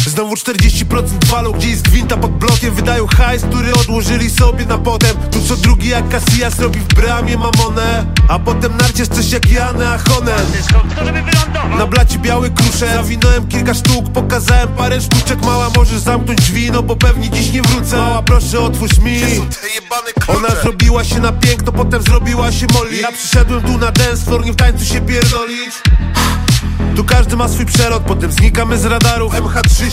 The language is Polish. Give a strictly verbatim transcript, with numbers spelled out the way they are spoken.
Znowu czterdzieści procent walą, gdzie jest gwinta pod blokiem. Wydają hajs, który odłożyli sobie na potem. Tu co drugi jak Casillas robi w bramie mamonę, a potem narciesz coś jak Janę Ahonen. Na blacie biały krusze, zawinąłem kilka sztuk, pokazałem parę sztuczek. Mała, możesz zamknąć drzwi, no bo pewnie dziś nie wrócę. Mała, proszę otwórz mi. Ona zrobiła się na piękno, potem zrobiła się Molly. Ja przyszedłem tu na dance floor, nie w tańcu się pierdolić. Tu każdy ma swój przelot, potem znikamy z radarów. M H trzy